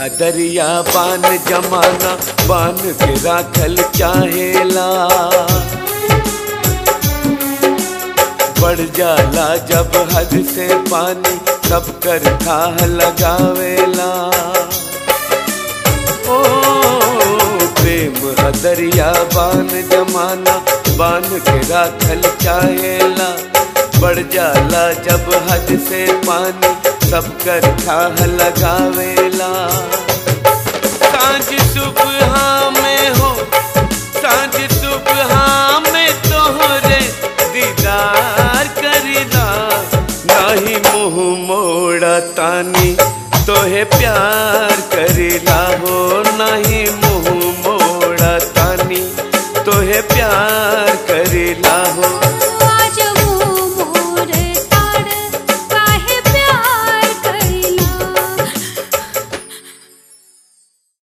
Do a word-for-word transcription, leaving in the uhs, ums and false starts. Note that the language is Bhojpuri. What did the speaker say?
दरिया बान जमाना बान के राखल चाहेला। बढ़ जाला जब हद से पानी सब कर थाह लगावेला। ओ प्रेम है दरिया बान जमाना बान के राखल चाहेला। बढ़ जाला जब हद से पानी सब कर थाह लगावेला। सांझ सुबह में हो सांझ सुबह में तोहरे दीदार करीदा। नाही मुँह मोड़ा तानी तोहे प्यार करीला हो